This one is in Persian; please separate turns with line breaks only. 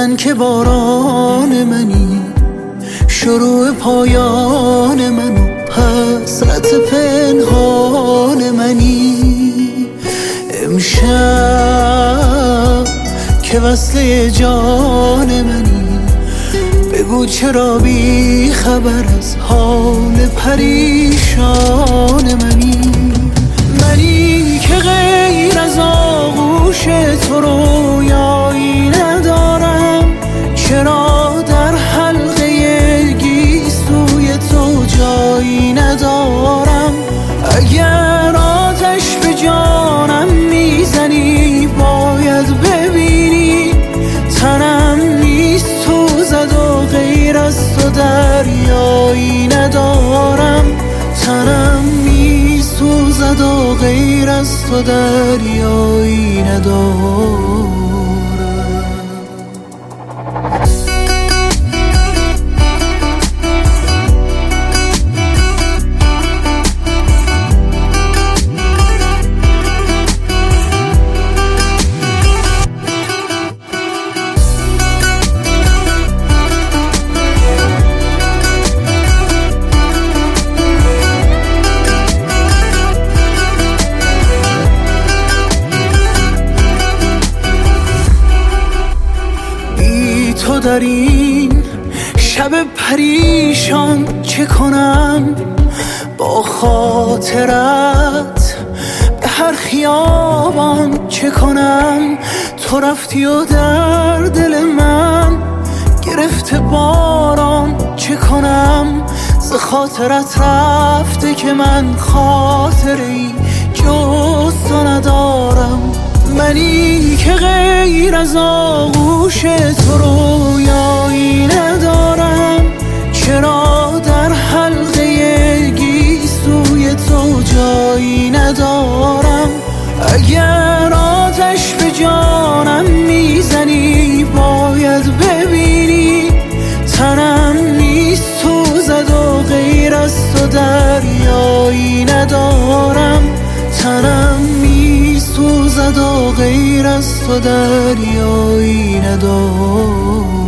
میگن که باران منی، شروع پایان منو، حسرت پنهان منی. امشب که وصله جان منی، بگو چرا بی خبر از حال پریشان منی. منی که غیر از آغوش تو رویایی ندارم، چرا در حلقه گیسوی تو جایی ندارم. اگر آتش به جانم میزنی باید ببینی، تنم میسوزد و غیر از تو دریایی ندارم. تنم میسوزد و غیر از تو دریایی ندارم. تو در این شب پریشان چه کنم؟ با خاطرت به هر خیابان چه کنم؟ تو رفتی و در دل من گرفته باران چه کنم؟ ز خاطرت رفته که من خاطری جز تو ندارم. منی که غیر از آغوش تو رویایی ندارم، چرا در حلقه گیسوی تو جایی ندارم. اگر آتش به جانم میزنی باید ببینی، تنم میسوزد و غیر از تو دریایی ندارم. تنم میسوزد و غیر از تو دریایی ندارم.